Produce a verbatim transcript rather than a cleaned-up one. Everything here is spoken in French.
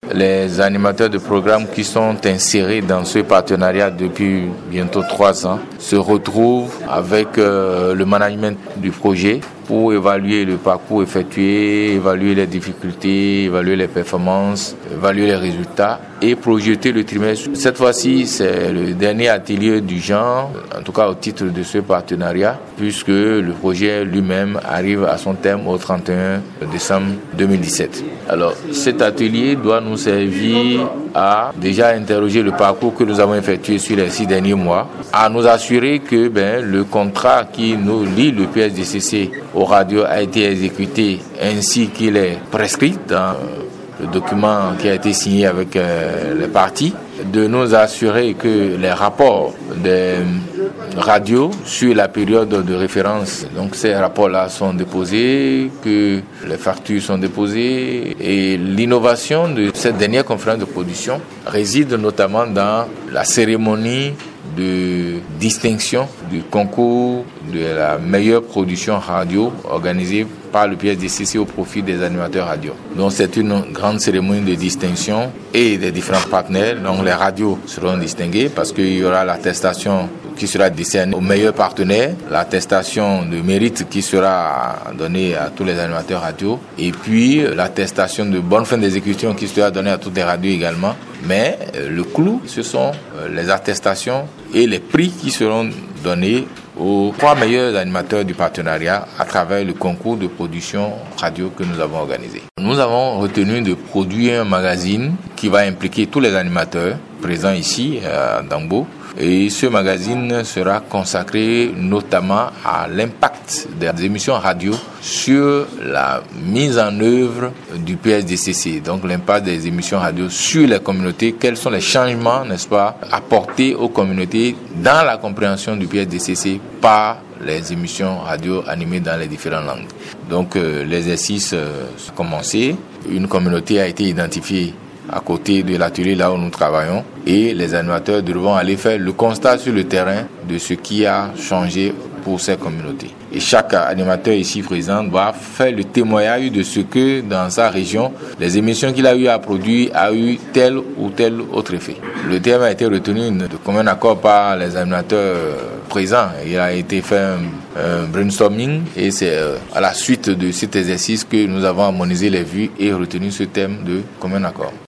les animateurs de programmes qui sont insérés dans ce partenariat depuis bientôt trois ans se retrouvent avec euh, le management du projet pour évaluer le parcours effectué, évaluer les difficultés, évaluer les performances, évaluer les résultats et projeter le trimestre. Cette fois-ci, c'est le dernier atelier du genre, en tout cas au titre de ce partenariat, puisque le projet lui-même arrive à son terme au trente et un décembre deux mille dix-sept. Alors, cet atelier doit nous servir à déjà interroger le parcours que nous avons effectué sur les six derniers mois, à nous assurer que ben, le contrat qui nous lie le P S D C C aux radios a été exécuté ainsi qu'il est prescrit dans le document qui a été signé avec euh, les parties, de nous assurer que les rapports des radios sur la période de référence, donc ces rapports-là sont déposés, que les factures sont déposées, et l'innovation de cette dernière conférence de production réside notamment dans la cérémonie de distinction du concours de la meilleure production radio organisée par le P S D C C au profit des animateurs radio. Donc c'est une grande cérémonie de distinction et des différents partenaires. Donc les radios seront distinguées parce qu'il y aura l'attestation qui sera décernée aux meilleurs partenaires, l'attestation de mérite qui sera donnée à tous les animateurs radio et puis l'attestation de bonne fin d'exécution qui sera donnée à toutes les radios également. Mais le clou, ce sont les attestations et les prix qui seront donnés aux trois meilleurs animateurs du partenariat à travers le concours de production radio que nous avons organisé. Nous avons retenu de produire un magazine qui va impliquer tous les animateurs présents ici à Dangbo. Et ce magazine sera consacré notamment à l'impact des émissions radio sur la mise en œuvre du P S D C C. Donc l'impact des émissions radio sur les communautés, quels sont les changements, n'est-ce pas, apportés aux communautés dans la compréhension du P S D C C par les émissions radio animées dans les différentes langues. Donc euh, l'exercice euh, a commencé, une communauté a été identifiée à côté de l'atelier là où nous travaillons et les animateurs devront aller faire le constat sur le terrain de ce qui a changé pour ces communautés. Et chaque animateur ici présent doit faire le témoignage de ce que dans sa région, les émissions qu'il a eu à produire a eu tel ou tel autre effet. Le terme a été retenu de commun accord par les animateurs présents. Il a été fait un, un brainstorming et c'est à la suite de cet exercice que nous avons harmonisé les vues et retenu ce thème de commun accord.